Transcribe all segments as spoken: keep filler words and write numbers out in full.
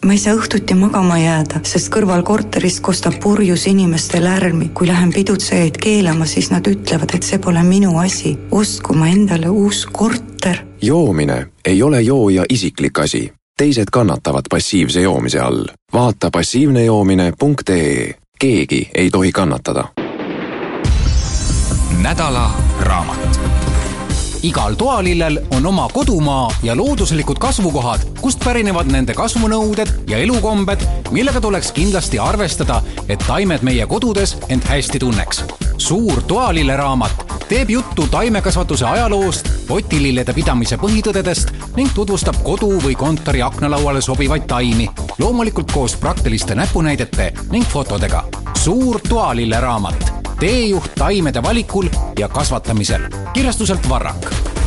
Ma ei saa õhtuti magama jääda, sest kõrval korterist kostab purjus inimeste lärmi. Kui lähen pidutsejaid keelama, siis nad ütlevad, et see pole minu asi. Ostku ma endale uus korter. Joomine ei ole jooja isiklik asi. Teised kannatavad passiivse joomise all. Vaata passiivnejoomine punkt ee. Keegi ei tohi kannatada. Nädala raamat. Igal toalillel on oma kodumaa ja looduslikud kasvukohad, kust pärinevad nende kasvunõuded ja elukombed, millega tuleks kindlasti arvestada, et taimed meie kodudes end hästi tunneks. Suur toalille raamat teeb juttu taimekasvatuse ajaloost, potilillede pidamise põhitõdedest ning tutvustab kodu või kontori aknalauale sobivaid taimi, loomulikult koos praktiliste näpunäidete ning fotodega. Suur toalille raamat. Teejuht taimede valikul ja kasvatamisel. Kirjastuselt Varrak.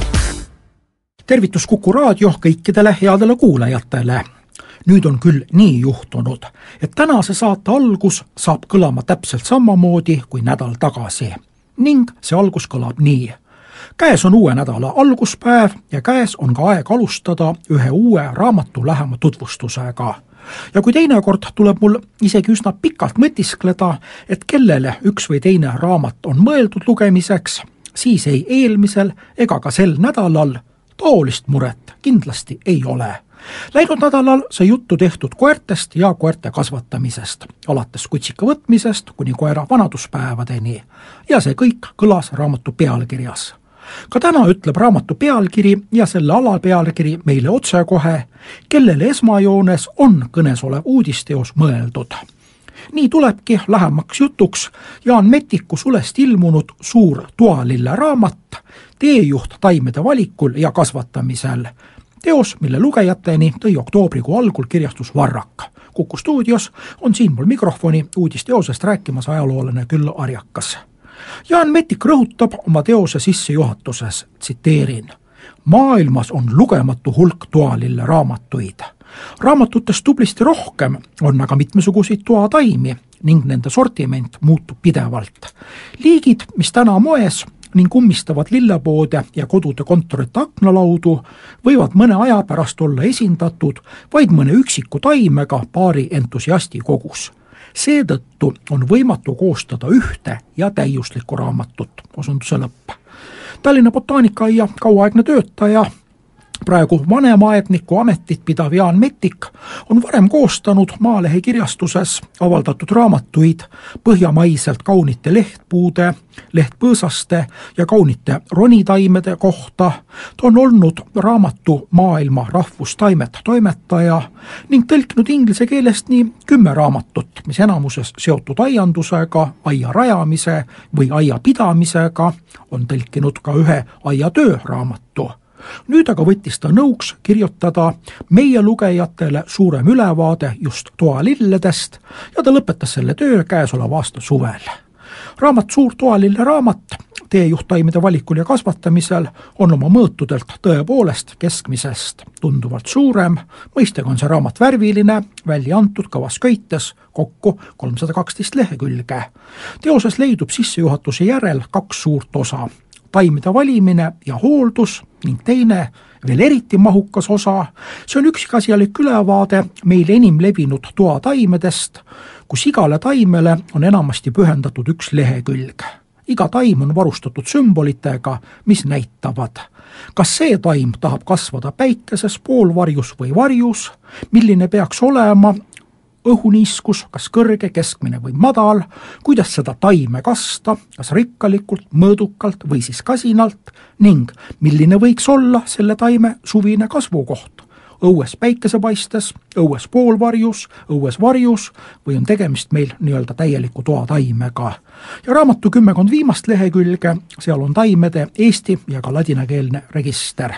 Tervitus Kuku raadio kõikidele headele kuulajatele. Nüüd on küll nii juhtunud, et tänase saate algus saab kõlama täpselt samamoodi kui nädal tagasi. Ning see algus kõlab nii. Käes on uue nädala alguspäev ja käes on ka aeg alustada ühe uue raamatu lähema tutvustusega. Ja kui teine kord tuleb mul isegi üsna pikalt mõtiskleda, et kellele üks või teine raamat on mõeldud lugemiseks, siis ei eelmisel ega ka sel nädalal taolist muret kindlasti ei ole. Läinud nädalal sai juttu tehtud koertest ja koerte kasvatamisest, alates kutsika võtmisest kuni koera vanaduspäevadeni. Ja see kõik kõlas raamatu pealkirjas. Ka täna ütleb raamatu pealkiri ja selle alapealkiri meile otsekohe, kellele esmajoones on kõnesolev uudisteos mõeldud. Nii tulebki lähemaks jutuks Jaan Metiku sulest ilmunud suur toalille raamat, teejuht taimede valikul ja kasvatamisel. Teos, mille lugejateni tõi oktoobrikuu algul kirjastus Varrak. Kuku stuudios on siin mul mikrofoni uudisteosest rääkimas ajaloolane Küll Arjakas. Jaan Metik rõhutab oma teose sissejuhatuses, tsiteerin, maailmas on lugematu hulk toalille raamatuid. Raamatutes tublisti rohkem on aga mitmesuguseid toataimi ning nende sortiment muutub pidevalt. Liigid, mis täna moes ning ummistavad lillepoode ja kodude kontorite aknalaudu, võivad mõne aja pärast olla esindatud vaid mõne üksiku taimega paari entusiasti kogus. Seetõttu on võimatu koostada ühte ja täiuslikku raamatut, osunduse lõpp. Tallinna botaanikaaia kauaaegne töötaja, praegu vanemaetniku ametit pidav Jaan Metik on varem koostanud Maalehe kirjastuses avaldatud raamatuid põhjamaiselt kaunite lehtpuude, lehtpõõsaste ja kaunite ronitaimede kohta. Ta on olnud raamatu Maailma rahvustaimed toimetaja ning tõlkinud inglise keelest nii kümme raamatut, mis enamuses seotud aiandusega, aia rajamise või aia pidamisega, on tõlkinud ka ühe aia töö raamatu. Nüüd aga võttis ta nõuks kirjutada meie lugejatele suurem ülevaade just toalilledest ja ta lõpetas selle töö käesoleva aasta suvel. Raamat Suur toalille raamat teejuht taimede valikul ja kasvatamisel on oma mõõtudelt tõepoolest keskmisest tunduvalt suurem, mõistega on see raamat värviline, välja antud kavas köites, kokku kolmsada kaksteist lehekülge. Teoses leidub sissejuhatuse järel kaks suurt osa. Taimede valimine ja hooldus ning teine, veel eriti mahukas osa, see on üksikasjalik ülevaade meil enim levinud toataimedest, kus igale taimele on enamasti pühendatud üks lehekülg. Iga taim on varustatud sümbolitega, mis näitavad, kas see taim tahab kasvada päikeses, poolvarjus või varjus, milline peaks olema õhuniiskus, kas kõrge, keskmine või madal, kuidas seda taime kasta, kas rikkalikult, mõõdukalt või siis kasinalt ning milline võiks olla selle taime suvine kasvukoht. Õues päikesepaistes, õues poolvarjus, õues varjus või on tegemist meil nii-öelda täieliku toataimega. Ja raamatu kümmekond viimast lehekülge, seal on taimede eesti ja ka ladinakeelne register.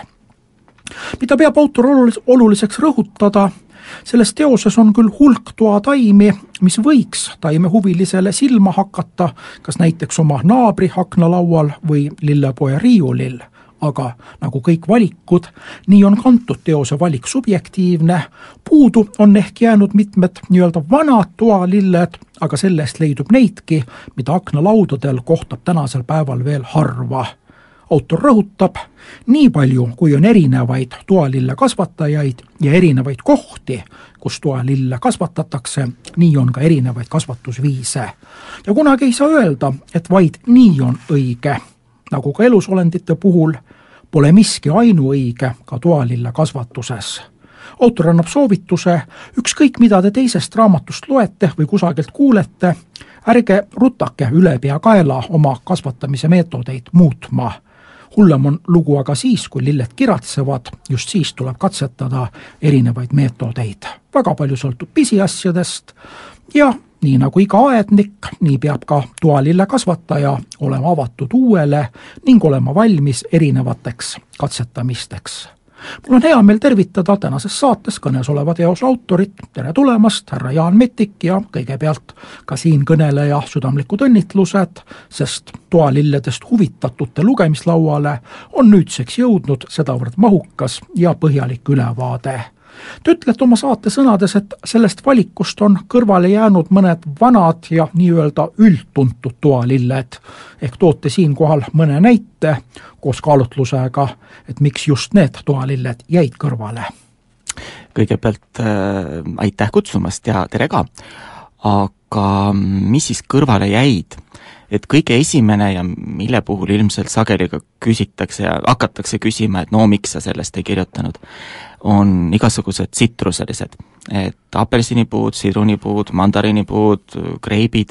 Mida peab autor oluliseks rõhutada, selles teoses on küll hulk toataimi, mis võiks taimehuvilisele silma hakata, kas näiteks oma naabri aknalaual või lillepoe riiulil, aga nagu kõik valikud, nii on kantud teose valik subjektiivne, puudu on ehk jäänud mitmed nii-öelda vanad toalilled, aga sellest leidub neidki, mida aknalaudadel kohtab tänasel päeval veel harva. autor rõhutab, nii palju, kui on erinevaid toalille kasvatajaid ja erinevaid kohti, kus toalille kasvatatakse, nii on ka erinevaid kasvatusviise. Ja kunagi ei saa öelda, et vaid nii on õige, nagu ka elusolendite puhul, pole miski ainuõige ka toalille kasvatuses. Autor annab soovituse, ükskõik mida te teisest raamatust loete või kusagilt kuulete, ärge rutake üle pea kaela oma kasvatamise meetodeid muutma. Hullem on lugu aga siis, kui lilled kiratsevad, just siis tuleb katsetada erinevaid meetodeid. Väga palju sõltub pisiasjadest ja nii nagu iga aednik, nii peab ka toalille kasvataja olema avatud uuele ning olema valmis erinevateks katsetamisteks. Mul on hea meel tervitada tänases saates kõnes oleva teose autorit. Tere tulemast, härra Jaan Mettik ja kõigepealt ka siin kõneleja südamlikud õnnitlused, sest toalilledest huvitatute lugemislauale on nüüdseks jõudnud sedavõrd mahukas ja põhjalik ülevaade. Te ütlete oma saate sõnades, et sellest valikust on kõrvale jäänud mõned vanad ja nii-öelda üldtuntud toalilled, ehk toote siinkohal mõne näite koos kaalutlusega, et miks just need toalilled jäid kõrvale. Kõigepealt äh, aitäh kutsumast ja tere ka, aga mis siis kõrvale jäid? Et kõige esimene ja mille puhul ilmselt sageli ka küsitakse ja hakatakse küsima, et no miks sa sellest ei kirjutanud, on igasugused tsitruselised, et apelsinipuud, sidrunipuud, mandariinipuud, kreibid,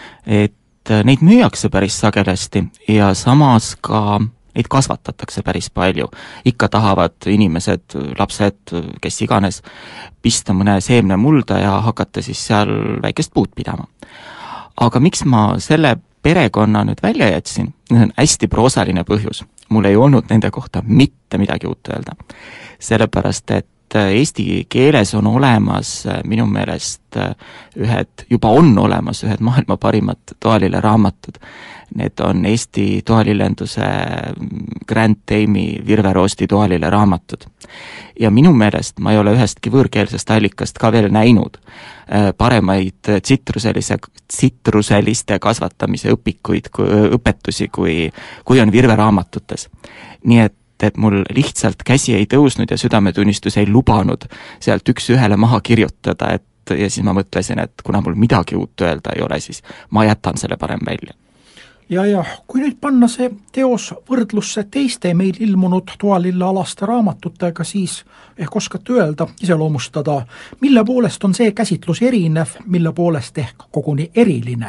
et neid müüakse päris sagedasti ja samas ka neid kasvatatakse päris palju. Ikka tahavad inimesed, lapsed, kes iganes, pista mõne seemne mulda ja hakata siis seal väikest puud pidama. Aga miks ma selle perekonna nüüd välja jätsin, on hästi proosaline põhjus. Mul ei olnud nende kohta mitte midagi uut öelda. Sellepärast, et eesti keeles on olemas minu meelest ühed, juba on olemas ühed maailma parimad toalille raamatud. Need on Eesti toalillenduse Grand Dame'i Virveroosti toalille raamatud. Ja minu meelest ma ei ole ühestki võõrkeelsest allikast ka veel näinud paremaid tsitruselise, tsitruseliste kasvatamise õpikuid, õpetusi, kui, kui on virveraamatutes. Nii et, et mul lihtsalt käsi ei tõusnud ja südametunnistus ei lubanud sealt üks ühele maha kirjutada, et ja siis ma mõtlesin, et kuna mul midagi uut öelda ei ole, siis ma jätan selle parem välja. Ja, ja kui nüüd panna see teos võrdlusse teiste meil ilmunud toalillealaste raamatutega, siis ehk oskate öelda, iseloomustada, mille poolest on see käsitlus erinev, mille poolest ehk koguni eriline?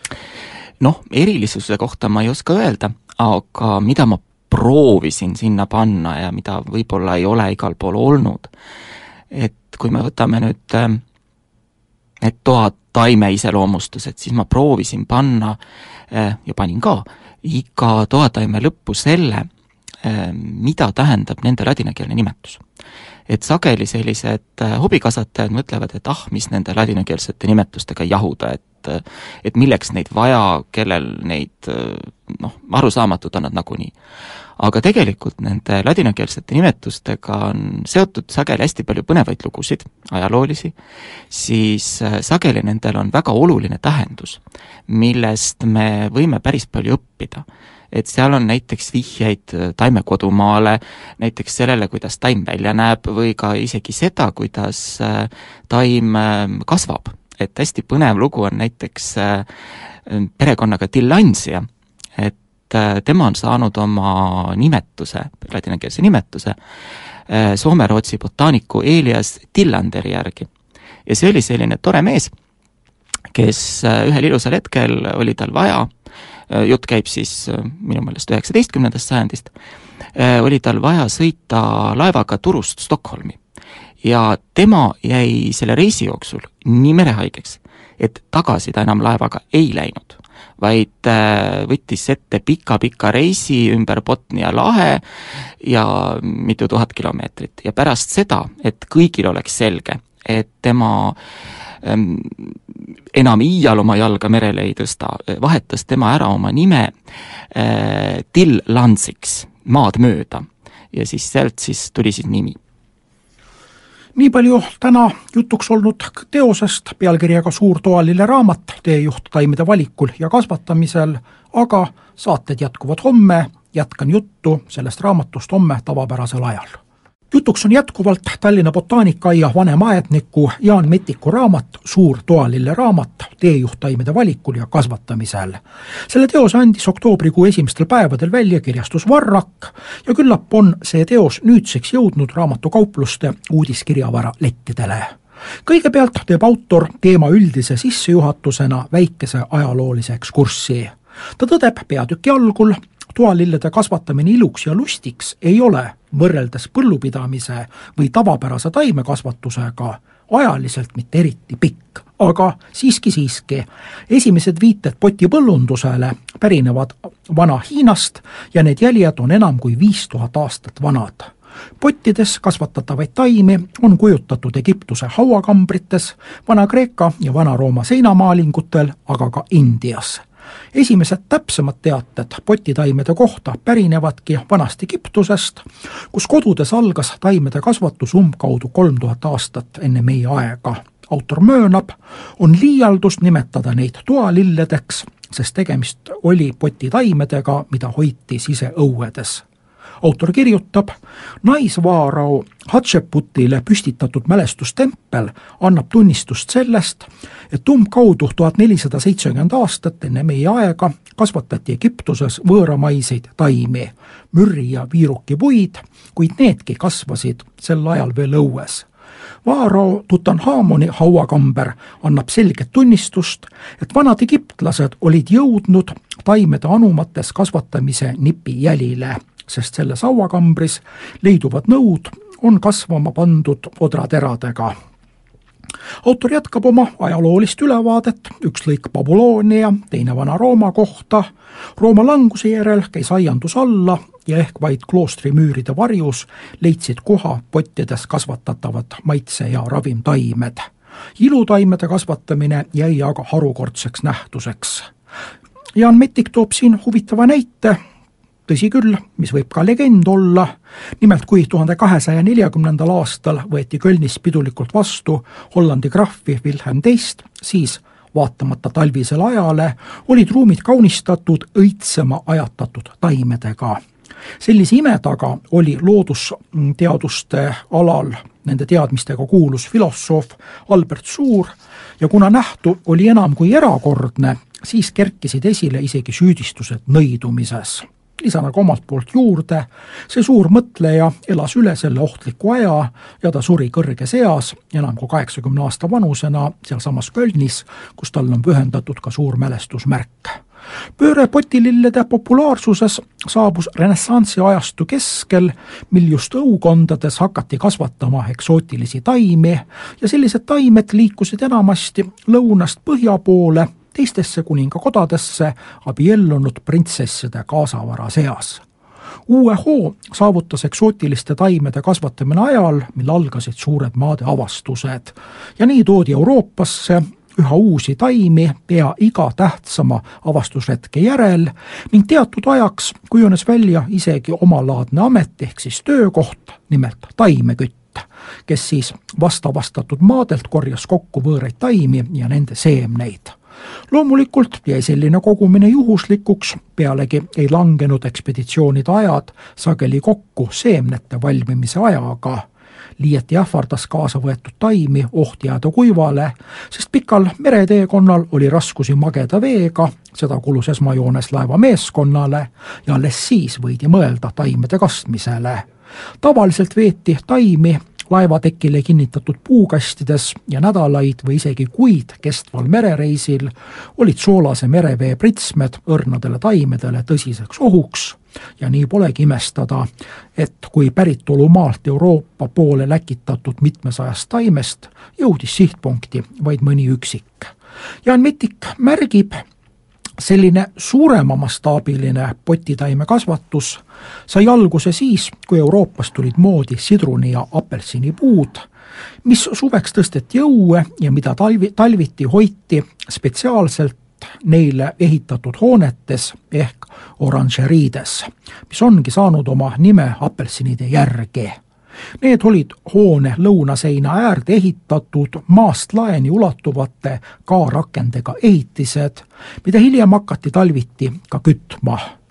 Noh, erilisuse kohta ma ei oska öelda, aga mida ma proovisin sinna panna ja mida võib-olla ei ole igal pool olnud, et kui me võtame nüüd need toad taime iseloomustused, siis ma proovisin panna ja panin ka iga toataime lõppu selle, mida tähendab nende ladinakeelne nimetus. Et sageli sellised hobikasvatajad mõtlevad, et ah, mis nende ladinakeelsete nimetustega jahuda, et, et milleks neid vaja, kellel neid, noh, arusaamatud on nad nagunii. Aga tegelikult nende ladinakeelsete nimetustega on seotud sageli hästi palju põnevaid lugusid, ajaloolisi, siis sageli nendel on väga oluline tähendus, millest me võime päris palju õppida. Et seal on näiteks vihjeid taime kodumaale, näiteks sellele, kuidas taim välja näeb või ka isegi seda, kuidas taim kasvab. Et hästi põnev lugu on näiteks perekonnaga Tillandsia, et tema on saanud oma nimetuse, ladinakeelse nimetuse, Soome-Rootsi botaaniku Elias Tillanderi järgi. Ja see oli selline tore mees, kes ühel ilusal hetkel oli tal vaja, jutt käib siis minu meelest üheksateistkümnendast sajandist, oli tal vaja sõita laevaga Turust Stockholmi. Ja tema jäi selle reisi jooksul nii merehaigeks, et tagasi ta enam laevaga ei läinud, vaid võttis ette pika-pika reisi ümber Botnia lahe ja mitu tuhat kilomeetrit. Ja pärast seda, et kõigil oleks selge, et tema ähm, enam iial oma jalga merele ei tõsta, vahetas tema ära oma nime äh, Till Lansiks, maad mööda. Ja siis sealt siis tuli siis nimi. Nii palju täna jutuks olnud teosest pealkirjaga Suur toalille raamat teejuht taimede valikul ja kasvatamisel, aga saated jätkuvad homme jätkan juttu sellest raamatust homme tavapärasel ajal. Jutuks on jätkuvalt Tallinna botaanikaaia vanemaedniku Jaan Metiku raamat Suur toalille raamat teejuhttaimede valikul ja kasvatamisel. Selle teose andis oktoobrikuu esimestel päevadel välja kirjastus Varrak ja küllap on see teos nüüdseks jõudnud raamatukaupluste uudiskirjavara lettidele. Kõigepealt teeb autor teema üldise sissejuhatusena väikese ajaloolise ekskurssi. Ta tõdeb peatüki algul, toalillede kasvatamine iluks ja lustiks ei ole võrreldes põllupidamise või tavapärase taimekasvatusega ajaliselt mitte eriti pikk, aga siiski siiski. Esimesed viited potipõllundusele pärinevad vana Hiinast ja need jäljed on enam kui viis tuhat aastat vanad. Pottides kasvatatavaid taimi on kujutatud Egiptuse hauakambrites, Vana-Kreeka ja Vana-Rooma seinamaalingutel, aga ka Indias. Esimesed täpsemad teated potitaimede kohta pärinevadki vanast Egiptusest, kus kodudes algas taimede kasvatus umbkaudu kolm tuhat aastat enne meie aega. Autor möönab, on liialdus nimetada neid toalilledeks, sest tegemist oli potitaimedega, mida hoiti siseõuedes. Autor kirjutab, naisvaarao Hatshepsutile püstitatud mälestustempel annab tunnistust sellest, et umbkaudu tuhat nelisada seitsekümmend aastat enne meie aega kasvatati Egiptuses võõramaiseid taimi, mürri ja viirukipuid, kuid needki kasvasid sel ajal veel õues. Vaarao Tutanhamoni hauakamber annab selget tunnistust, et vanad egiptlased olid jõudnud taimede anumates kasvatamise nipi jälile, sest selles hauakambris leiduvad nõud on kasvama pandud odrateradega. Autor jätkab oma ajaloolist ülevaadet, üks lõik Babyloonia, teine Vana-Rooma kohta. Rooma languse järel käis aiandus alla ja ehk vaid kloostrimüüride varjus leidsid koha pottides kasvatatavad maitse- ja ravimtaimed. Ilutaimede kasvatamine jäi aga harukordseks nähtuseks. Jaan Metik toob siin huvitava näite, tõsi küll, mis võib ka legend olla, nimelt kui tuhande kahesaja neljakümnendal aastal võeti Kölnis pidulikult vastu Hollandi krahvi Wilhelm teist, siis vaatamata talvisele ajale olid ruumid kaunistatud õitsema ajatatud taimedega. Sellise ime taga oli loodusteaduste alal nende teadmistega kuulus filosoof Albert Suur ja kuna nähtu oli enam kui erakordne, siis kerkisid esile isegi süüdistused nõidumises. Lisana ka omalt poolt juurde, see suur mõtleja elas üle selle ohtliku aja ja ta suri kõrges eas, enam kui kaheksakümne aasta vanusena sealsamas Kölnis, kus tal on pühendatud ka suur mälestusmärk. Pööre potilillede populaarsuses saabus renessansi ajastu keskel, mil just õukondades hakati kasvatama eksootilisi taimi ja sellised taimed liikusid enamasti lõunast põhja poole, teistesse kuningakodadesse abiellunud printsesside kaasavara seas. Uue hoo saavutas eksootiliste taimede kasvatamine ajal, mil algasid suured maade avastused ja nii toodi Euroopasse üha uusi taimi pea iga tähtsama avastusretke järel ning teatud ajaks kujunes välja isegi omalaadne amet ehk siis töökoht, nimelt taimekütt, kes siis vastavastatud maadelt korjas kokku võõraid taimi ja nende seemneid. Loomulikult jäi selline kogumine juhuslikuks, pealegi ei langenud ekspeditsioonide ajad sageli kokku seemnete valmimise ajaga. Liieti ähvardas kaasa võetud taimi oht jääda kuivale, sest pikal mereteekonnal oli raskusi mageda veega, seda kulus esmajoones laeva meeskonnale ja alles siis võidi mõelda taimede kastmisele. Tavaliselt veeti taimi laevatekile kinnitatud puukastides ja nädalaid või isegi kuid kestval merereisil olid soolase merevee pritsmed õrnadele taimedele tõsiseks ohuks ja nii polegi imestada, et kui päritolumaalt Euroopa poole läkitatud mitmesajast taimest jõudis sihtpunkti vaid mõni üksik. Jaan Metik märgib, selline suurema mastaabiline potitaime kasvatus sai alguse siis, kui Euroopast tulid moodi sidruni ja apelsinipuud, mis suveks tõsteti õue ja mida talvi, talviti hoiti spetsiaalselt neile ehitatud hoonetes ehk oranžeriides, mis ongi saanud oma nime apelsinide järgi. Need olid hoone lõunaseina äärde ehitatud maast laeni ulatuvate K-rakendega ehitised, mida hiljem hakati talviti ka kütma.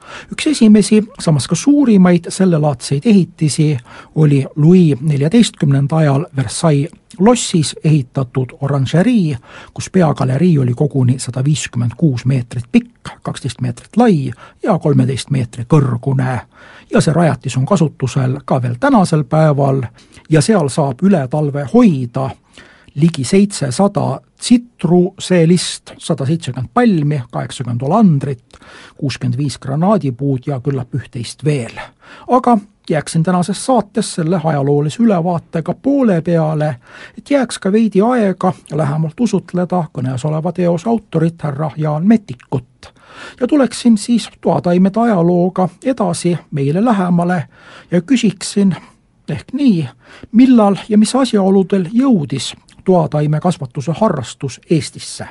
üks esimesi, samas ka suurimaid sellelaadseid ehitisi oli Louis neljateistkümnenda ajal Versailles lossis ehitatud oranžerii, kus peagalerii oli koguni sada viiskümmend kuus meetrit pikk, kaksteist meetrit lai ja kolmeteist meetri kõrgune. Ja see rajatis on kasutusel ka veel tänasel päeval ja seal saab üle talve hoida ligi seitsesada tsitruseelist, sada seitsekümmend palmi, kaheksakümmend olandrit, kuuskümmend viis granaadipuud ja küllap üht-teist veel. Aga jääksin tänases saates selle ajaloolise ülevaatega poole peale, et jääks ka veidi aega lähemalt usutleda kõnes oleva teose autorit härra Jaan Mettikut. Ja tuleksin siis toataimede ajalooga edasi meile lähemale ja küsiksin ehk nii, millal ja mis asjaoludel jõudis toataime kasvatuse harrastus Eestisse?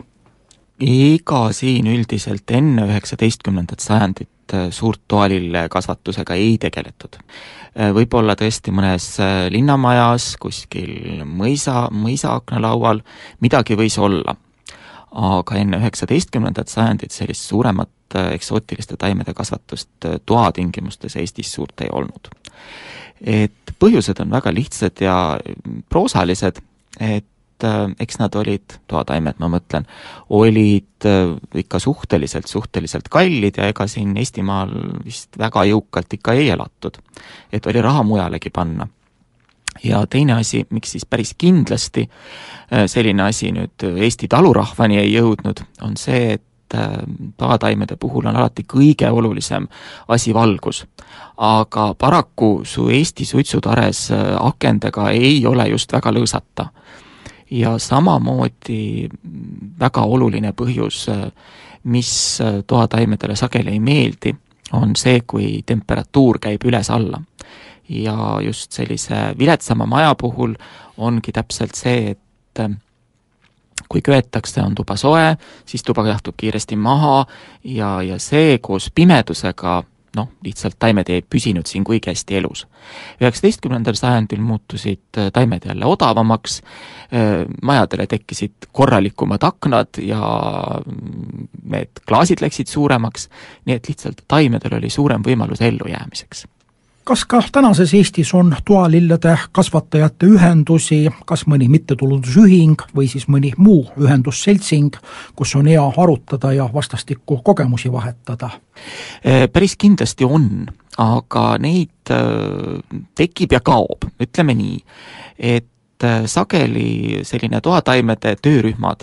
Ega siin üldiselt enne üheksateistkümnendat sajandit suurt toalille kasvatusega ei tegeletud. Võib-olla tõesti mõnes linnamajas, kuskil mõisa, mõisa aknalaual midagi võis olla. Aga enne üheksateistkümnendat sajandit sellist suuremat eksootiliste taimede kasvatust toatingimustes Eestis suurt ei olnud. Et põhjused on väga lihtsad ja proosalised, et eks nad olid, toataimed ma mõtlen, olid ikka suhteliselt, suhteliselt kallid ja ega siin Eestimaal vist väga jõukalt ikka ei elatud. Et oli raha mujalegi panna. Ja teine asi, miks siis päris kindlasti selline asi nüüd Eesti talurahvani ei jõudnud, on see, et toataimede puhul on alati kõige olulisem asi valgus. Aga paraku su Eesti suitsutares akendega ei ole just väga lõõsata. Ja samamoodi väga oluline põhjus, mis toataimedele sageli ei meeldi, on see, kui temperatuur käib üles alla. Ja just sellise viletsama maja puhul ongi täpselt see, et kui köetakse, on tuba soe, siis tuba jahtub kiiresti maha ja, ja see koos pimedusega, noh, lihtsalt taimed ei püsinud siin kuigi hästi elus. üheksateistkümnendal sajandil muutusid taimed jälle odavamaks, majadele tekkisid korralikumad aknad ja need klaasid läksid suuremaks, nii et lihtsalt taimedel oli suurem võimalus ellujäämiseks. Kas ka tänases Eestis on toalillede kasvatajate ühendusi, kas mõni mittetulundusühing või siis mõni muu ühendusseltsing, kus on hea arutada ja vastastikku kogemusi vahetada? Päris kindlasti on, aga neid tekib ja kaob, ütleme nii, et sageli selline toataimede töörühmad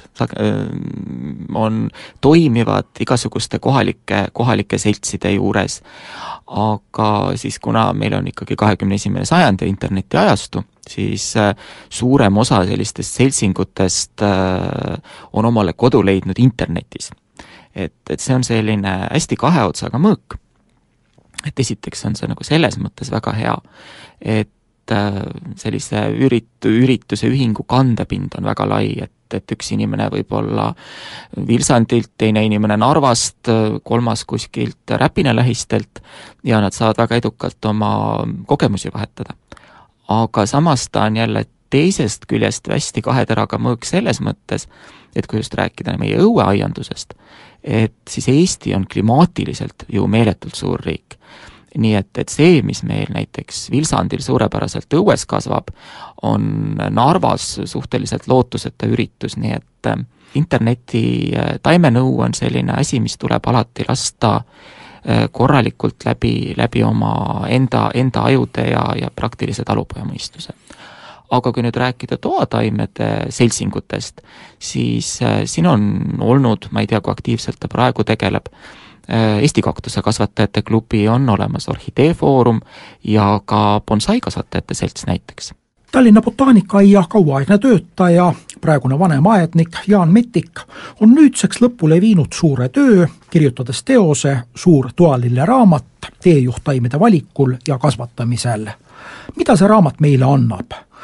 on, toimivad igasuguste kohalike, kohalike seltside juures, aga siis kuna meil on ikkagi kahekümne esimene sajand ja interneti ajastu, siis suurem osa sellistest seltsingutest on omale kodu leidnud internetis. Et, et see on selline hästi kahe otsaga mõõk. Et esiteks on see nagu selles mõttes väga hea, et sellise ürit, ürituse ühingu kandepind on väga lai, et, et üks inimene võib olla Vilsandilt, teine inimene Narvast, kolmas kuskilt Räpina lähistelt ja nad saavad väga edukalt oma kogemusi vahetada. Aga samas ta on jälle teisest küljest hästi kaheteraga mõõk selles mõttes, et kui just rääkida meie õueaiandusest, et siis Eesti on klimaatiliselt ju meeletult suur riik. Nii et, et see, mis meil näiteks Vilsandil suurepäraselt õues kasvab, on Narvas suhteliselt lootuseta üritus, nii et interneti taimenõu on selline asi, mis tuleb alati lasta korralikult läbi, läbi oma enda, enda ajude ja, ja praktilise talupojamõistuse. Aga kui nüüd rääkida toataimede seltsingutest, siis siin on olnud, ma ei tea, kui aktiivselt ta praegu tegeleb, Eesti kaktuse kasvatajate klubi on olemas Orhideefoorum ja ka bonsai kasvatajate selts näiteks. Tallinna botaanikaaia kauaaegne töötaja, praegune vanem aednik Jaan Mettik on nüüdseks lõpule viinud suure töö, kirjutades teose Suur toalille raamat teejuhttaimede valikul ja kasvatamisel. Mida see raamat meile annab?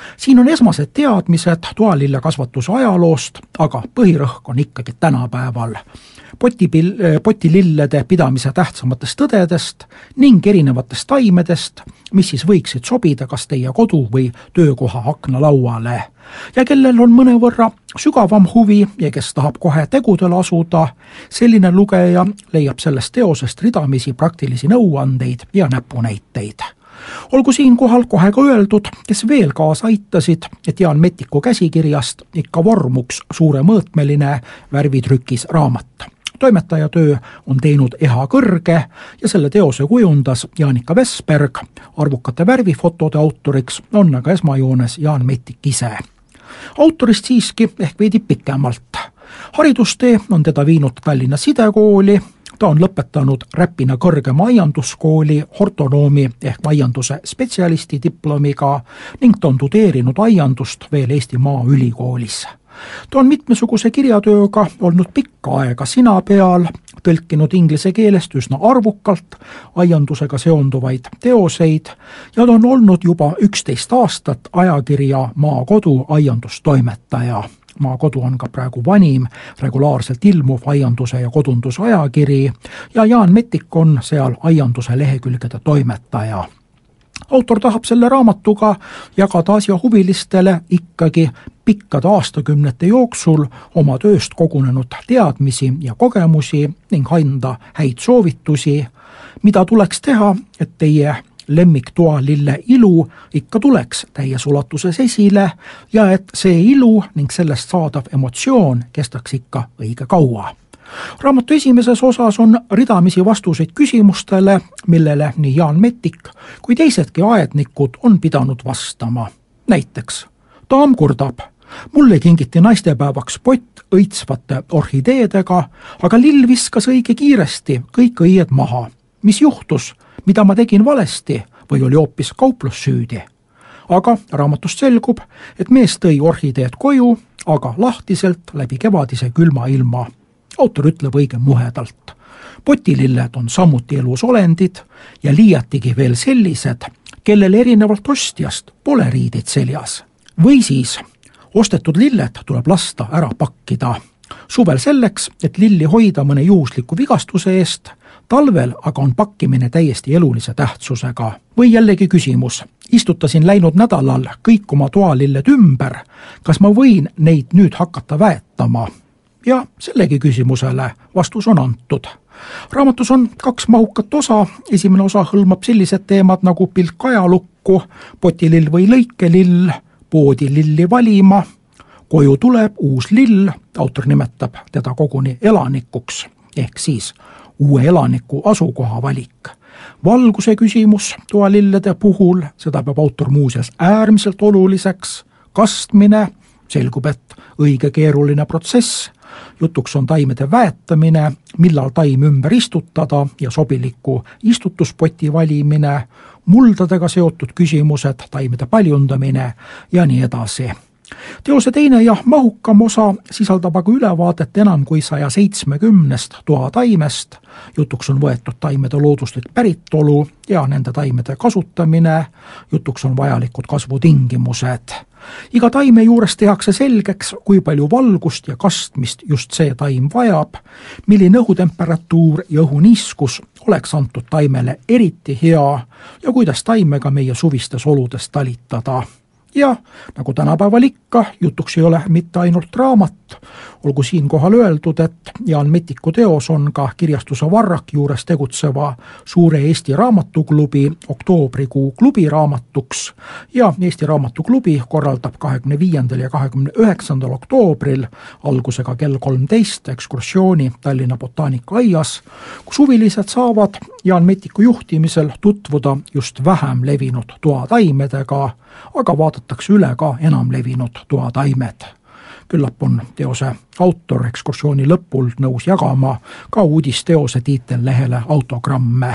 siin on esmased teadmised toalillekasvatuse ajaloost, aga põhirõhk on ikkagi tänapäeval. Potipill, potilillede pidamise tähtsamatest tõdedest ning erinevatest taimedest, mis siis võiksid sobida kas teie kodu või töökoha aknalauale. Ja kellel on mõnevõrra sügavam huvi ja kes tahab kohe tegudele asuda, selline lugeja leiab sellest teosest ridamisi praktilisi nõuandeid ja näpunäiteid. Olgu siinkohal kohe ka öeldud, kes veel kaasa aitasid, et Jaan Mettiku käsikirjast ikka vormuks suuremõõtmeline värvitrükis raamat. Toimetaja töö on teinud eha kõrge ja selle teose kujundas Jaanika Vesberg, arvukate värvifotode autoriks on aga esmajoones Jaan Mettik ise. Autorist siiski ehk veidi pikemalt. Haridustee on teda viinud Tallinna Sidekooli, ta on lõpetanud Räpina kõrgema aianduskooli hortonoomi ehk aianduse spetsialisti diplomiga ning ta on tudeerinud aiandust veel Eesti Maaülikoolis. Ta on mitmesuguse kirjatööga olnud pikka aega sina peal, tõlkinud inglise keelest üsna arvukalt aiandusega seonduvaid teoseid ja ta on olnud juba üksteist aastat ajakirja Maakodu aiandustoimetaja. Maakodu on ka praegu vanim regulaarselt ilmuv aianduse ja kodunduse ajakiri ja Jaan Mettik on seal aianduse lehekülgede toimetaja. Autor tahab selle raamatuga jagada asjahuvilistele ikkagi pikkade aastakümnete jooksul oma tööst kogunenud teadmisi ja kogemusi ning anda häid soovitusi, mida tuleks teha, et teie lemmiktoalille ilu ikka tuleks täies ulatuses esile ja et see ilu ning sellest saadav emotsioon kestaks ikka õige kaua. Raamatu esimeses osas on ridamisi vastuseid küsimustele, millele nii Jaan Mettik kui teisedki aednikud on pidanud vastama. Näiteks, daam kurdab, mulle kingiti naistepäevaks pott õitsvate orhideedega, aga lill viskas õige kiiresti kõik õied maha. Mis juhtus, mida ma tegin valesti või oli hoopis kauplus süüdi? Aga raamatust selgub, et mees tõi orhideed koju, aga lahtiselt läbi kevadise külma ilma. Autor ütleb õige muhedalt. Potililled on samuti elus olendid ja liiatigi veel sellised, kellel erinevalt ostjast pole riidid seljas. Või siis ostetud lilled tuleb lasta ära pakkida. Suvel selleks, et lilli hoida mõne juhusliku vigastuse eest, talvel aga on pakkimine täiesti elulise tähtsusega. Või jällegi küsimus, istutasin läinud nädalal kõik oma toalilled ümber, kas ma võin neid nüüd hakata väetama? Ja sellegi küsimusele vastus on antud. Raamatus on kaks mahukat osa, esimene osa hõlmab sellised teemad nagu pilk ajalukku, potilill või lõikelill, poodi lilli valima, koju tuleb uus lill, autor nimetab teda koguni elanikuks, ehk siis uue elaniku asukoha valik. Valguse küsimus toalillede puhul, seda peab autor muuseas äärmiselt oluliseks, kastmine, selgub, et õige keeruline protsess, jutuks on taimede väetamine, millal taim ümber istutada ja sobiliku istutuspoti valimine, muldadega seotud küsimused, taimede paljundamine ja nii edasi. Teose teine ja mahukam osa sisaldab aga ülevaadet enam kui saja seitsmekümnest toa taimest, jutuks on võetud taimede looduslik päritolu ja nende taimede kasutamine, jutuks on vajalikud kasvutingimused. Iga taime juures tehakse selgeks, kui palju valgust ja kastmist just see taim vajab, milline õhutemperatuur ja õhuniiskus oleks antud taimele eriti hea ja kuidas taimega meie suvistes oludes talitada. Ja nagu tänapäeval ikka, jutuks ei ole mitte ainult raamat, olgu siinkohal öeldud, et Jaan Mettiku teos on ka kirjastuse Varrak juures tegutseva Suure Eesti Raamatuklubi oktoobrikuu klubiraamatuks ja Eesti Raamatuklubi korraldab kahekümne viiendal ja kahekümne üheksandal oktoobril algusega kell kolmteist ekskursiooni Tallinna Botaanikaaias, kus huvilised saavad Jaan Mettiku juhtimisel tutvuda just vähem levinud toataimedega, aga vaadatakse üle ka enam levinud toataimed. Küllap on teose autor ekskursiooni lõpul nõus jagama ka uudisteose tiitellehele autogramme.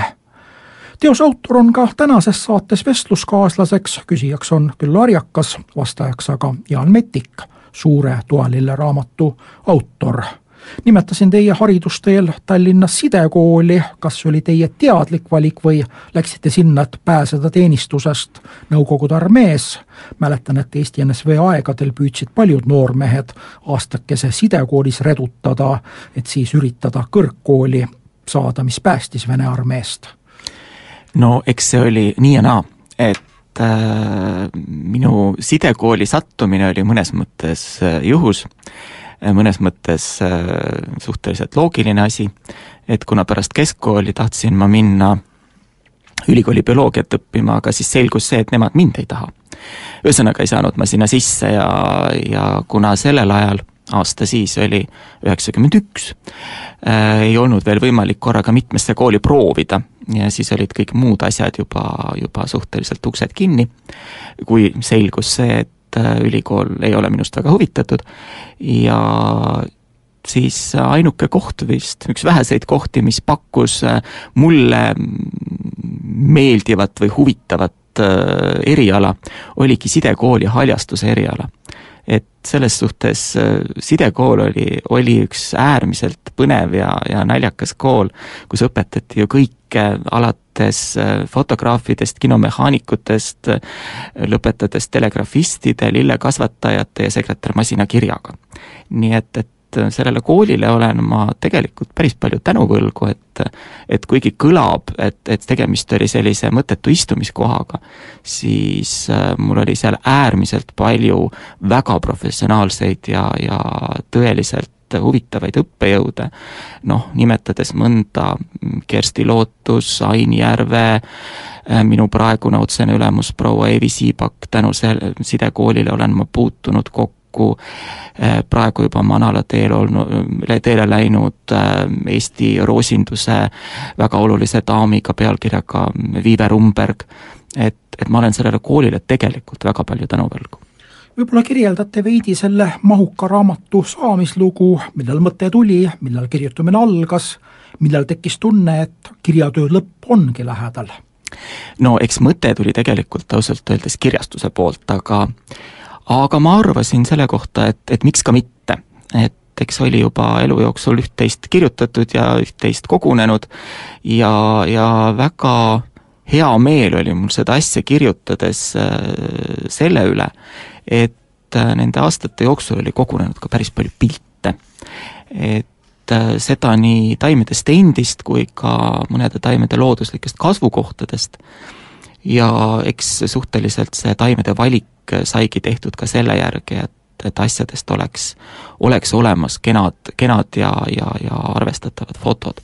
Teose autor on ka tänases saates vestluskaaslaseks, küsijaks on küll Arjakas, vastajaks aga Jaan Mettik, Suure toalille raamatu autor. Nimetasin teie haridusteel Tallinnas sidekooli, kas oli teie teadlik valik või läksite sinna, et pääseda teenistusest Nõukogude armees? Mäletan, et Eesti N S V aegadel püüdsid paljud noormehed aastakese sidekoolis redutada, et siis üritada kõrgkooli saada, mis päästis Vene armeest. No eks see oli nii ja naa, et äh, minu sidekooli sattumine oli mõnes mõttes äh, juhus, mõnes mõttes äh, suhteliselt loogiline asi, et kuna pärast keskkooli tahtsin ma minna ülikooli bioloogiat õppima, aga siis selgus see, et nemad mind ei taha. Ühesõnaga ei saanud ma sinna sisse ja, ja kuna sellel ajal, aasta siis oli üheksakümmend üks, äh, ei olnud veel võimalik korraga mitmesse kooli proovida ja siis olid kõik muud asjad juba, juba suhteliselt uksed kinni, kui selgus see, et ülikool ei ole minust väga huvitatud ja siis ainuke koht vist, üks väheseid kohti, mis pakkus mulle meeldivat või huvitavat eriala, oligi sidekooli haljastuse eriala. Et selles suhtes sidekool oli, oli üks äärmiselt põnev ja, ja naljakas kool, kus õpetati ju kõike alates fotograafidest, kinomehaanikutest, lõpetades telegrafistide, lillekasvatajate ja sekretärmasina kirjaga. Nii et, et sellele koolile olen ma tegelikult päris palju tänuvõlgu, et, et kuigi kõlab, et, et tegemist oli sellise mõttetu istumiskohaga, siis mul oli seal äärmiselt palju väga professionaalseid ja, ja tõeliselt huvitavaid õppejõude, noh, nimetades mõnda Kersti Lootus, Ain Järve, minu praegune otsene ülemus proua Eevi Siibak, tänu selle sidekoolile olen ma puutunud kokku praegu juba manala teel olnud, teele läinud Eesti roosinduse väga olulise daamiga pealkirjaga Viive Rumberg, et, et ma olen sellele koolile tegelikult väga palju tänuvõlgu. Võib-olla kirjeldate veidi selle mahuka raamatu saamislugu, millal mõte tuli, millal kirjutamine algas, millal tekkis tunne, et kirjatöö lõpp ongi lähedal? No eks mõte tuli tegelikult ausalt öeldes kirjastuse poolt, aga aga ma arvasin selle kohta, et, et miks ka mitte, et eks oli juba elu jooksul üht-teist kirjutatud ja üht-teist kogunenud ja, ja väga hea meel oli mul seda asja kirjutades selle üle, et nende aastate jooksul oli kogunenud ka päris palju pilte, et seda nii taimedest endist kui ka mõnede taimede looduslikest kasvukohtadest ja eks suhteliselt see taimede valik saigi tehtud ka selle järgi, et, et asjadest oleks, oleks olemas kenad, kenad ja, ja, ja arvestatavad fotod.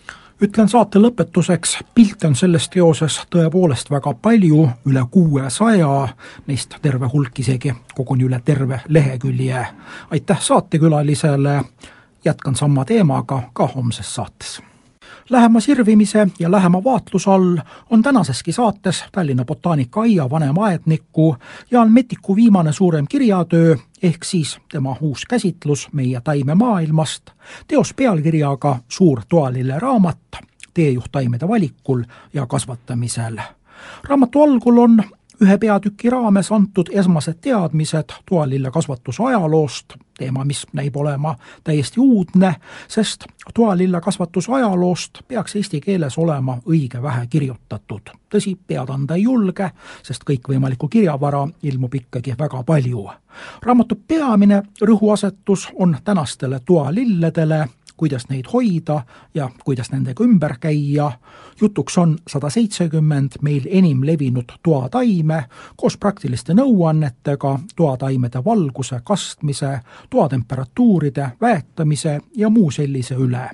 Ütlen saate lõpetuseks, pilte on selles teoses tõepoolest väga palju, üle kuuesaja, neist terve hulk isegi koguni üle terve lehekülje. Aitäh saatekülalisele, jätkan sama teemaga ka homses saates. Lähema sirvimise ja lähema vaatluse all on tänaseski saates Tallinna Botaanikaaia vanemaedniku Jaan Metiku viimane suurem kirjatöö, ehk siis tema uus käsitlus meie taimemaailmast, teos pealkirjaga Suur toalille raamat, teejuht taimede valikul ja kasvatamisel. Raamatu algul on ühe peatüki raames antud esmased teadmised toalille kasvatuse ajaloost, teema, mis näib olema täiesti uudne, sest toalille kasvatuse ajaloost peaks eesti keeles olema õige vähe kirjutatud. Tõsi, pead anda ei julge, sest kõikvõimalikku kirjavara ilmub ikkagi väga palju. Raamatu peamine rõhuasetus on tänastele toalilledele, kuidas neid hoida ja kuidas nendega ümber käia. Jutuks on sada seitsekümmend meil enim levinud toataime koos praktiliste nõuannetega toataimede valguse kastmise, toatemperatuuride, väetamise ja muu sellise üle.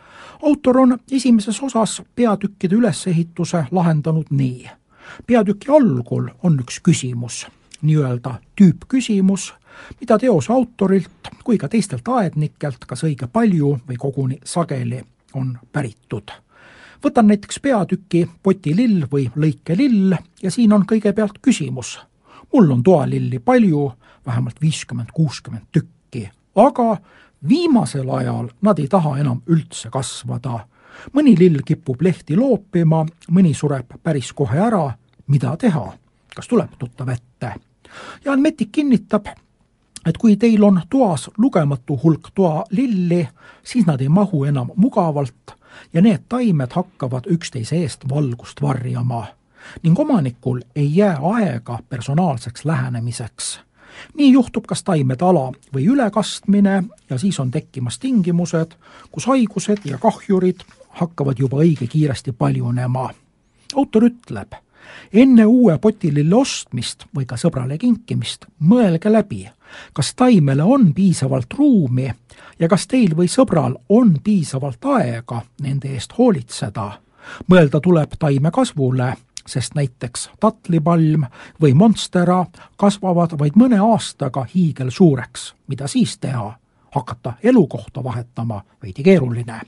Autor on esimeses osas peatükkide ülesehituse lahendanud nii. Peatüki algul on üks küsimus, nii-öelda tüüpküsimus, mida teose autorilt kui ka teistelt aednikelt kas õige palju või koguni sageli on päritud. Võtan näiteks peatüki potilill või lõikelill ja siin on kõigepealt küsimus. Mul on toalilli palju, vähemalt viiskümmend kuuskümmend tükki, aga viimasel ajal nad ei taha enam üldse kasvada. Mõni lill kipub lehti loopima, mõni sureb päris kohe ära. Mida teha? Kas tuleb tuttav ette? Jaan Metik kinnitab, et kui teil on toas lugematu hulk toalilli, siis nad ei mahu enam mugavalt ja need taimed hakkavad üksteise eest valgust varjama ning omanikul ei jää aega personaalseks lähenemiseks. Nii juhtub kas taimede ala või ülekastmine ja siis on tekkimas tingimused, kus haigused ja kahjurid hakkavad juba õige kiiresti paljunema. Autor ütleb, enne uue potilille ostmist või ka sõbrale kinkimist mõelge läbi, kas taimele on piisavalt ruumi ja kas teil või sõbral on piisavalt aega nende eest hoolitseda. Mõelda tuleb taime kasvule, sest näiteks tatlipalm või monstera kasvavad vaid mõne aastaga hiigel suureks. Mida siis teha? Hakata elukohta vahetama veidi keeruline.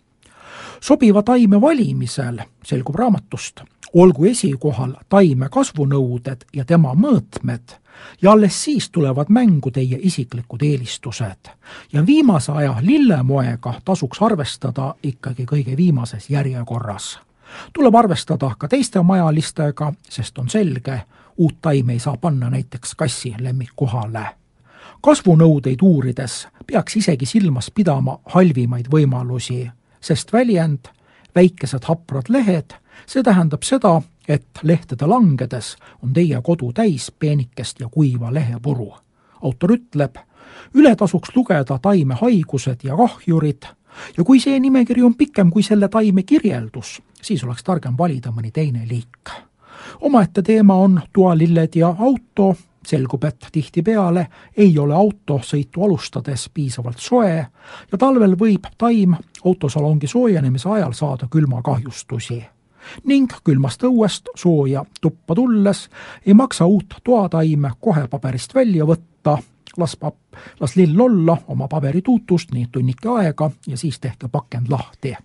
Sobiva taime valimisel, selgub raamatust, olgu esikohal taime kasvunõuded ja tema mõõtmed ja alles siis tulevad mängu teie isiklikud eelistused. Ja viimase aja lillemoega tasuks arvestada ikkagi kõige viimases järjekorras. Tuleb arvestada ka teiste majalistega, sest on selge, uut taime ei saa panna näiteks kassi lemmikkohale. Kasvunõudeid uurides peaks isegi silmas pidama halvimaid võimalusi, sest väljend väikesed haprad lehed, see tähendab seda, et lehtede langedes on teie kodu täis peenikest ja kuiva lehepuru. Autor ütleb, üle tasuks lugeda taime haigused ja kahjurid ja kui see nimekiri on pikem kui selle taime kirjeldus, siis oleks targem valida mõni teine liik. Omaette teema on toalilled ja auto. Selgub, et tihtipeale ei ole auto sõitu alustades piisavalt soe ja talvel võib taim autosalongi soojenemise ajal saada külmakahjustusi. Ning külmast õuest sooja tuppa tulles ei maksa uut toataime kohe paberist välja võtta, las, pap- las lill olla oma paberituutust nii tunnike aega ja siis tehke pakend lahti.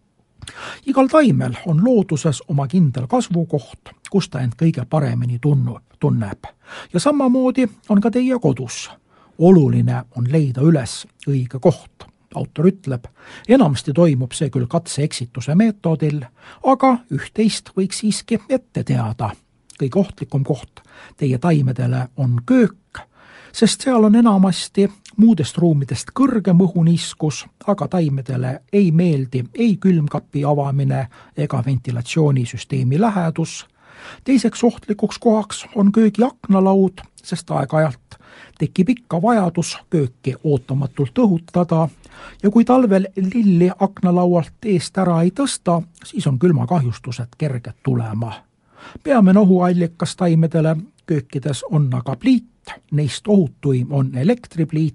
Igal taimel on looduses oma kindel kasvukoht, kus ta end kõige paremini tunnub, tunneb. Ja samamoodi on ka teie kodus. Oluline on leida üles õige koht. Autor ütleb, enamasti toimub see küll katse-eksituse meetodil, aga üht-teist võiks siiski ette teada. Kõige ohtlikum koht teie taimedele on köök, sest seal on enamasti muudest ruumidest kõrgem õhuniiskus, aga taimedele ei meeldi ei külmkapi avamine ega ventilatsioonisüsteemi lähedus. Teiseks ohtlikuks kohaks on köögi aknalaud, sest aeg-ajalt tekib ikka vajadus kööki ootamatult õhutada ja kui talvel lilli aknalaualt eest ära ei tõsta, siis on külmakahjustused kerged tulema. Peamine ohuallikas taimedele köökides on aga pliit, neist ohutuim on elektripliit,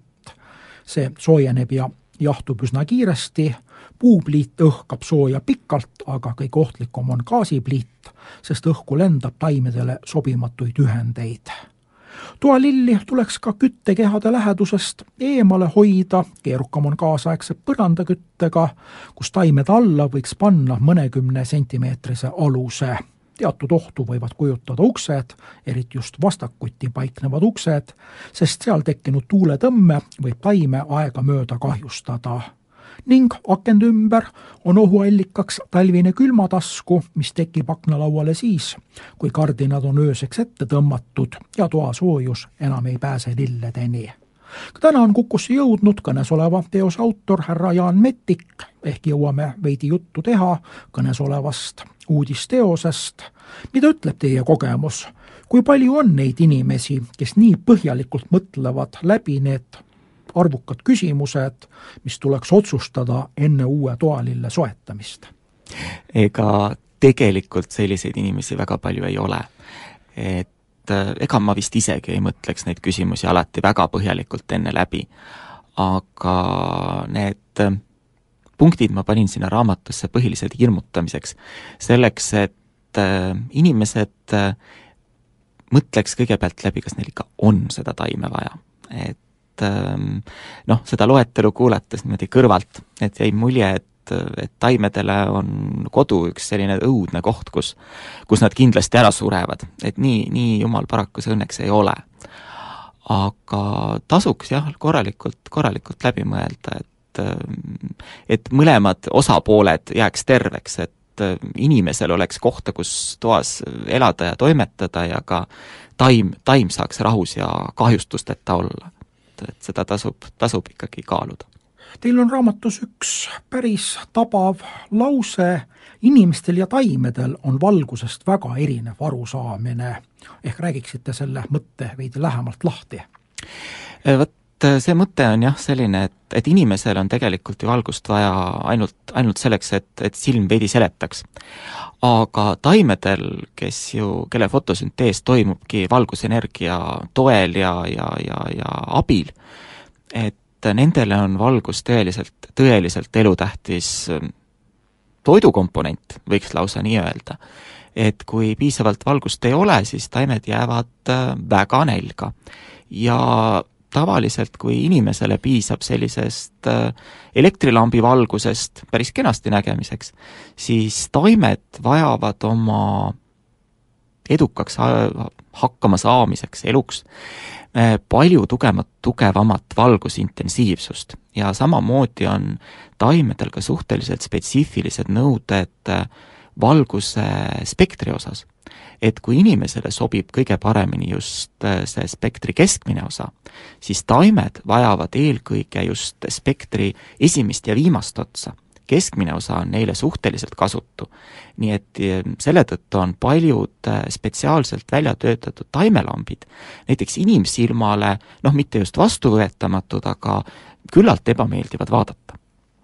see soojeneb ja jahtub üsna kiiresti, puupliit õhkab sooja pikalt, aga kõige ohtlikum on gaasipliit, sest õhku lendab taimedele sobimatuid ühendeid. Toalilli tuleks ka küttekehade lähedusest eemale hoida, keerukam on kaasaegse põrandaküttega, kus taimede alla võiks panna mõnekümne sentimeetrise aluse. Teatud ohtu võivad kujutada uksed, eriti just vastakuti paiknevad uksed, sest seal tekkinud tuuletõmme võib taime aega mööda kahjustada. Ning akende ümber on ohuallikaks talvine külmatasku, mis tekib aknalauale siis, kui kardinad on ööseks ette tõmmatud ja toa soojus enam ei pääse lilledeni. Täna on Kukusse jõudnud kõnesoleva teos autor härra Jaan Mettik, ehk jõuame veidi juttu teha kõnesolevast uudisteosest. Mida ütleb teie kogemus? Kui palju on neid inimesi, kes nii põhjalikult mõtlevad läbi need arvukad küsimused, mis tuleks otsustada enne uue toalille soetamist? Ega tegelikult selliseid inimesi väga palju ei ole. Et ega ma vist isegi ei mõtleks neid küsimusi alati väga põhjalikult enne läbi. Aga need punktid ma panin sinna raamatusse põhiliselt hirmutamiseks, selleks, et inimesed mõtleks kõigepealt läbi, kas neil ikka on seda taime vaja. Et noh, seda loetelu kuulates niimoodi kõrvalt, et jäi mulje, et et taimedele on kodu üks selline õudne koht, kus, kus nad kindlasti ära surevad. Et nii, nii jumal paraku see õnneks ei ole. Aga tasuks jah, korralikult, korralikult läbi mõelda, et, et mõlemad osapooled jääks terveks, et inimesel oleks kohta, kus toas elada ja toimetada ja ka taim, taim saaks rahus ja kahjustusteta olla. et seda tasub, tasub ikkagi kaaluda. Teil on raamatus üks päris tabav lause: inimestel ja taimedel on valgusest väga erinev arusaamine. Ehk räägiksite selle mõtte veidi lähemalt lahti? Võt, see mõte on jah selline, et, et inimesel on tegelikult ju valgust vaja ainult, ainult selleks, et, et silm veidi seletaks. Aga taimedel, kes ju, kelle fotosüntees toimubki valgusenergia toel ja, ja, ja, ja abil, et nendele on valgus tõeliselt, tõeliselt elutähtis toidukomponent, võiks lausa nii öelda. Et kui piisavalt valgust ei ole, siis taimed jäävad väga nälga. Ja tavaliselt, kui inimesele piisab sellisest elektrilambi valgusest päris kenasti nägemiseks, siis taimed vajavad oma edukaks hakkama saamiseks eluks palju tugevat, tugevamat valgusintensiivsust. Ja samamoodi on taimedel ka suhteliselt spetsiifilised nõuded valguse spektri osas. Et kui inimesele sobib kõige paremini just see spektri keskmine osa, siis taimed vajavad eelkõige just spektri esimest ja viimast otsa. Keskmine osa on neile suhteliselt kasutu. Nii et selle tõttu on paljud spetsiaalselt välja töötatud taimelambid, näiteks inimsilmale, noh mitte just vastuvõetamatud, aga küllalt ebameeldivad vaadata.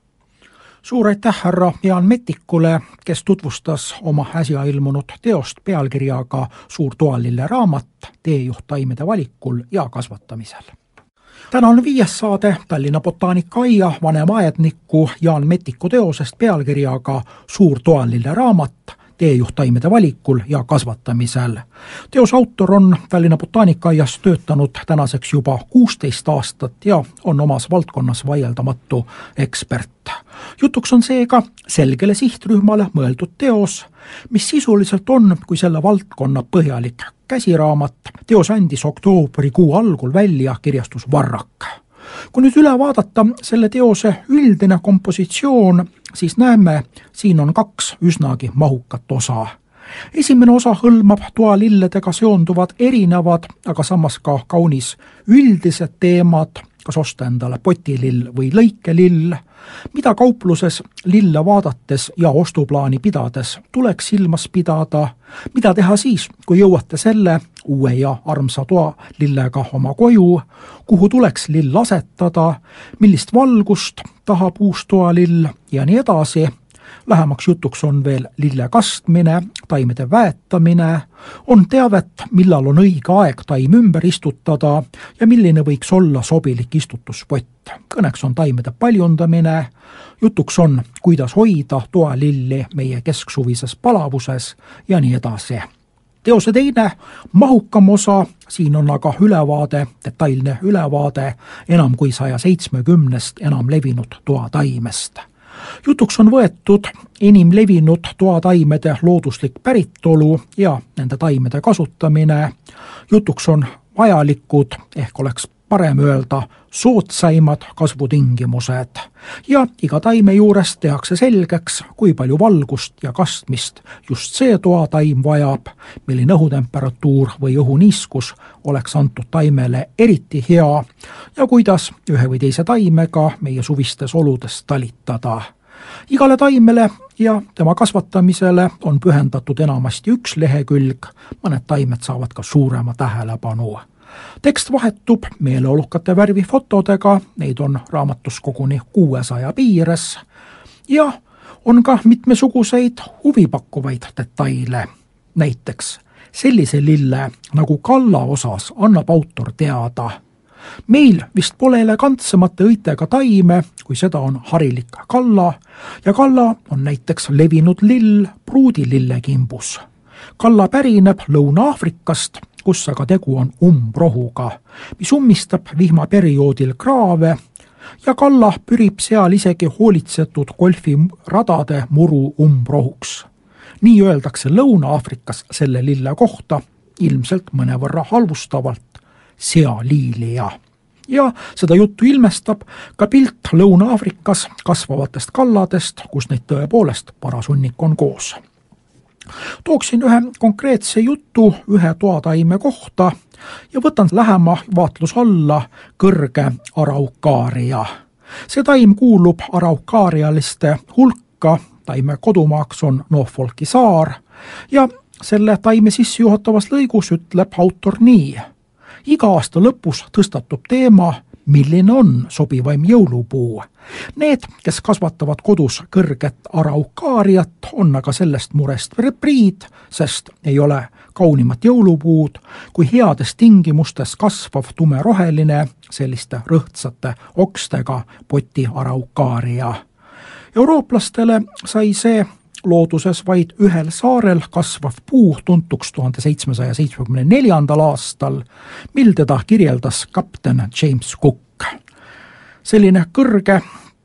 Suur aitäh härra Jaan Metikule, kes tutvustas oma äsja ilmunud teost pealkirjaga Suur toalille raamat teejuht taimede valikul ja kasvatamisel. Täna on viies saade Tallinna Botaanikaaia vanemaedniku Jaan Metiku teosest pealkirjaga Suur toalille raamat teejuht taimede valikul ja kasvatamisel. Teos autor on Tallinna Botaanikaias töötanud tänaseks juba kuusteist aastat ja on omas valdkonnas vaieldamatu ekspert. Jutuks on seega selgele sihtrühmale mõeldud teos, mis sisuliselt on kui selle valdkonna põhjalik käsiraamat. Teos andis oktoobrikuu algul välja kirjastus Varrak. Kui nüüd üle vaadata selle teose üldine kompositsioon, siis näeme, siin on kaks üsnagi mahukat osa. Esimene osa hõlmab toalilledega seonduvad erinevad, aga samas ka kaunis üldised teemad, kas osta endale potilill või lõikelill, mida kaupluses lille vaadates ja ostuplaani pidades tuleks silmas pidada, mida teha siis, kui jõuate selle uue ja armsa toalillega oma koju, kuhu tuleks lill asetada, millist valgust tahab uus toalill ja nii edasi. Lähemaks jutuks on veel lille kastmine, taimede väetamine, on teavet, millal on õige aeg taim ümber istutada ja milline võiks olla sobilik istutuspott. Kõneks on taimede paljundamine, jutuks on, kuidas hoida toalilli meie kesksuvises palavuses ja nii edasi. Teose teine mahukam osa, siin on aga ülevaade, detailne ülevaade enam kui saja seitsmekümnest enam levinud toataimest. Jutuks on võetud enim levinud toataimede looduslik päritolu ja nende taimede kasutamine. Jutuks on vajalikud, ehk oleks parem öelda, soodsaimad kasvutingimused. Ja iga taime juures tehakse selgeks, kui palju valgust ja kastmist just see toataim vajab, milline õhutemperatuur või õhuniiskus oleks antud taimele eriti hea ja kuidas ühe või teise taimega meie suvistes oludes talitada. Igale taimele ja tema kasvatamisele on pühendatud enamasti üks lehekülg, mõned taimed saavad ka suurema tähelepanu. Tekst vahetub meeleolukate värvifotodega, neid on raamatus koguni kuuesaja piires ja on ka mitmesuguseid huvipakkuvaid detaile. Näiteks sellise lille nagu kalla osas annab autor teada. Meil vist pole elegantsemate õitega taime, kui seda on harilik kalla ja kalla on näiteks levinud lill pruudilillekimbus. Kalla pärineb Lõuna-Aafrikast, kus aga tegu on umbrohuga, mis ummistab vihmaperioodil kraave ja kalla pürib seal isegi hoolitsetud golfiradade muru umbrohuks. Nii öeldakse Lõuna-Aafrikas selle lille kohta, ilmselt mõnevõrra halvustavalt, sealiilija. Ja seda juttu ilmestab ka pilt Lõuna-Aafrikas kasvavatest kalladest, kus neid tõepoolest paras hunnik on koos. Tooksin ühe konkreetse jutu ühe toataime kohta ja võtan lähema vaatlus alla kõrge araukaaria. See taim kuulub araukaarialiste hulka, taime kodumaaks on Norfolki saar ja selle taime sissejuhatavas lõigus ütleb autor nii. Iga aasta lõpus tõstatub teema, milline on sobivaim jõulupuu. Need, kes kasvatavad kodus kõrget araukaariat, on aga sellest murest repriid, sest ei ole kaunimat jõulupuud kui heades tingimustes kasvav tumeroheline selliste rõhtsate okstega poti araukaaria. Eurooplastele sai see looduses vaid ühel saarel kasvav puu tuntuks tuhande seitsmesaja seitsmekümne neljandal aastal, mil teda kirjeldas kapten James Cook. Selline kõrge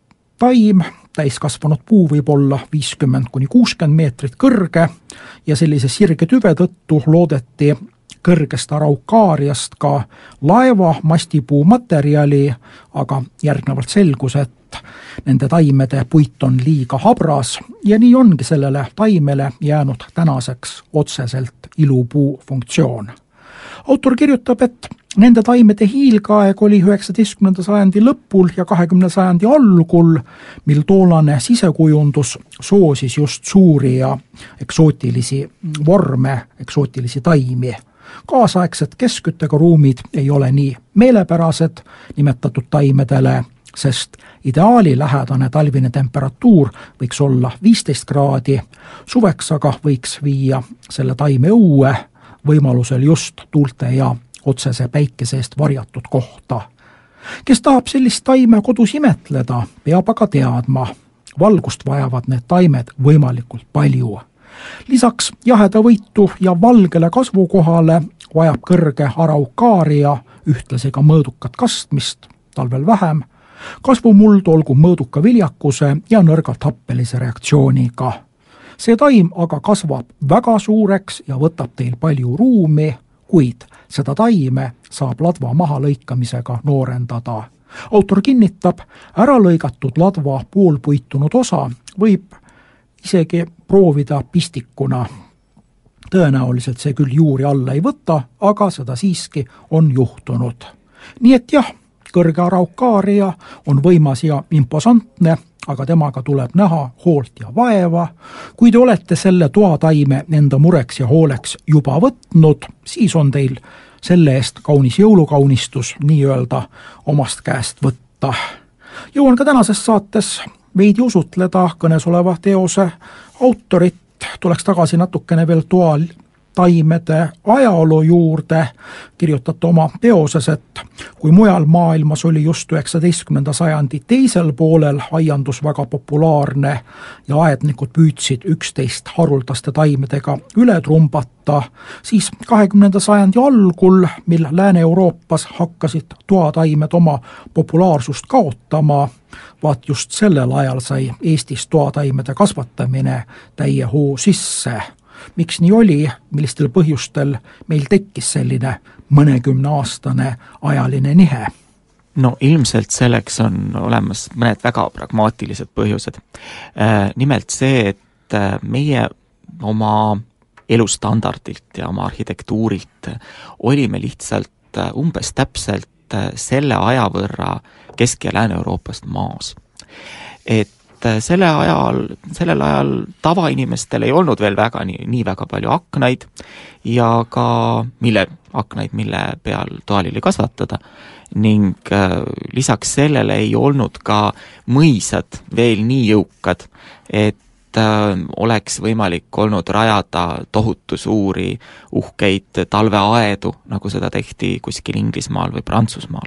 taim, täiskasvanud puu võib olla viiskümmend kuni kuuskümmend meetrit kõrge ja sellise sirge tüve tõttu loodeti kõrgest araukaariast ka laeva mastipuu materjali, aga järgnevalt selgus, et nende taimede puit on liiga habras ja nii ongi sellele taimele jäänud tänaseks otseselt ilupuu funktsioon. Autor kirjutab, et nende taimede hiilgaeg oli üheksateistkümnenda sajandi lõpul ja kahekümnenda sajandi algul, mil toolane sisekujundus soosis just suuri ja eksootilisi vorme, eksootilisi taimi. Kaasaegsed keskküttega ruumid ei ole nii meelepärased nimetatud taimedele, sest ideaali lähedane talvine temperatuur võiks olla viisteist kraadi, suveks aga võiks viia selle taime õue, võimalusel just tuulte ja otsese päikese eest varjatud kohta. Kes tahab sellist taime kodus imetleda, peab aga teadma, valgust vajavad need taimed võimalikult palju. Lisaks jahedavõitu ja valgele kasvukohale vajab kõrge araukaaria ühtlasi ka mõõdukat kastmist, talvel vähem, kasvumuld olgu mõõduka viljakuse ja nõrgalt happelise reaktsiooniga. See taim aga kasvab väga suureks ja võtab teil palju ruumi, kuid seda taime saab ladva mahalõikamisega noorendada. Autor kinnitab, ära lõigatud ladva poolpuitunud osa võib isegi proovida pistikuna. Tõenäoliselt see küll juuri alla ei võta, aga seda siiski on juhtunud. Nii et jah, kõrge araukaaria on võimas ja imposantne, aga temaga tuleb näha hoolt ja vaeva. Kui te olete selle toataime enda mureks ja hooleks juba võtnud, siis on teil selle eest kaunis jõulukaunistus nii-öelda omast käest võtta. Jõuan ka tänases saates veidi usutleda kõnesoleva teose autorit, tuleks tagasi natukene veel toa taimede ajaloo juurde, kirjutate oma teoses, et kui mujal maailmas oli just üheksateistkümnenda sajandi teisel poolel aiandus väga populaarne ja aednikud püüdsid üksteist haruldaste taimedega üle trumbata, siis kahekümnenda sajandi algul, mil Lääne-Euroopas hakkasid toataimed oma populaarsust kaotama, vaat just sellel ajal sai Eestis toataimede kasvatamine täie hoo sisse. Miks nii oli, millistel põhjustel meil tekkis selline mõnekümne aastane ajaline nihe? No ilmselt selleks on olemas mõned väga pragmaatilised põhjused. Nimelt see, et meie oma elustandardilt ja oma arhitektuurilt olime lihtsalt umbes täpselt selle aja võrra Kesk- ja Lääne-Euroopast maas. Et selle ajal, sellel ajal tavainimestel ei olnud veel väga nii, nii väga palju aknaid ja ka mille, aknaid, mille peal toalili kasvatada ning äh, lisaks sellele ei olnud ka mõisad veel nii jõukad, et äh, oleks võimalik olnud rajada tohutu suuri uhkeid talveaedu, nagu seda tehti kuskil Inglismaal või Prantsusmaal.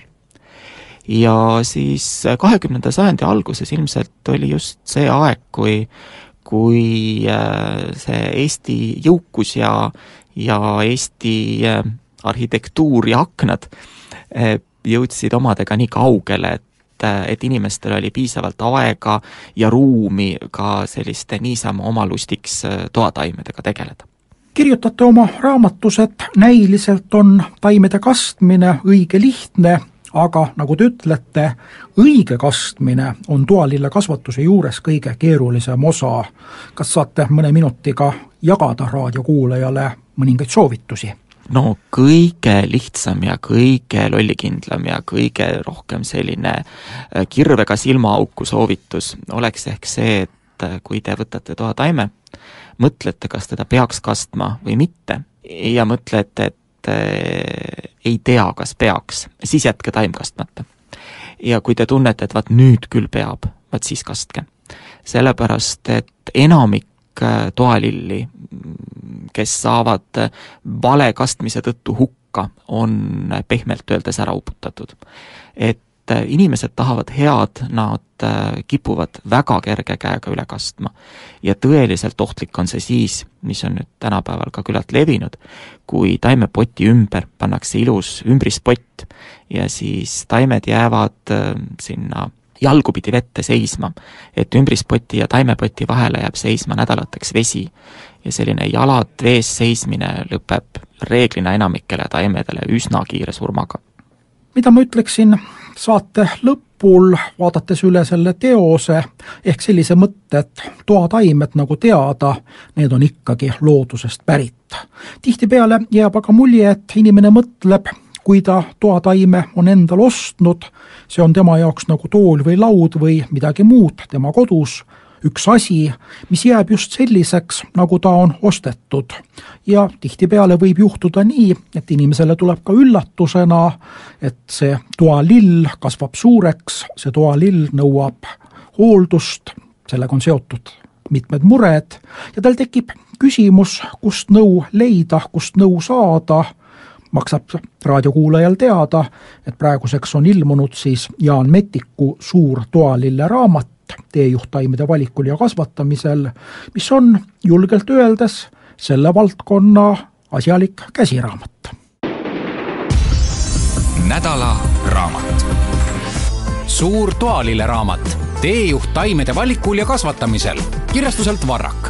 Ja siis kahekümnenda sajandi alguses ilmselt oli just see aeg, kui, kui see Eesti jõukus ja, ja Eesti arhitektuur ja aknad jõudsid omadega nii kaugele, et, et inimestel oli piisavalt aega ja ruumi ka selliste niisama oma lustiks toataimedega tegeleda. Kirjutate oma raamatus, et näiliselt on taimede kastmine õige lihtne, aga nagu te ütlete, õige kastmine on toalille kasvatuse juures kõige keerulisem osa. Kas saate mõne minutiga jagada raadiokuulajale mõningaid soovitusi? No kõige lihtsam ja kõige lollikindlam ja kõige rohkem selline kirvega silmaauku soovitus oleks ehk see, et kui te võtate toataime, mõtlete, kas teda peaks kastma või mitte ja mõtlete, et ei tea, kas peaks, siis jätke taim kastmata. Ja kui te tunnete, et vaat nüüd küll peab, vaat siis kastke. Sellepärast, et enamik toalilli, kes saavad vale kastmise tõttu hukka, on pehmelt öeldes ära uputatud. Et inimesed tahavad head, nad kipuvad väga kerge käega üle kastma. Ja tõeliselt ohtlik on see siis, mis on nüüd tänapäeval ka küllalt levinud, kui taimepoti ümber pannakse ilus ümbrispott ja siis taimed jäävad sinna jalgupidi vette seisma, et ümbrispoti ja taimepoti vahele jääb seisma nädalateks vesi ja selline jalad vees seismine lõpeb reeglina enamikele taimedele üsna kiire surmaga. Mida ma ütleksin saate lõpul, vaadates üle selle teose, ehk sellise mõtte, et toataimed nagu teada, need on ikkagi loodusest pärit. Tihtipeale jääb aga mulje, et inimene mõtleb, kui ta toataime on endal ostnud, see on tema jaoks nagu tool või laud või midagi muud tema kodus, üks asi, mis jääb just selliseks, nagu ta on ostetud. Ja tihtipeale võib juhtuda nii, et inimesele tuleb ka üllatusena, et see toalill kasvab suureks, see toalill nõuab hooldust, sellega on seotud mitmed mured ja tal tekib küsimus, kust nõu leida, kust nõu saada. Maksab raadiokuulajal teada, et praeguseks on ilmunud siis Jaan Metiku suur toalille raamat teejuhtaimede valikul ja kasvatamisel, mis on julgelt öeldes selle valdkonna asjalik käsiraamat. Nädala raamat. Suur toalille raamat teejuhtaimede valikul ja kasvatamisel kirjastuselt Varrak.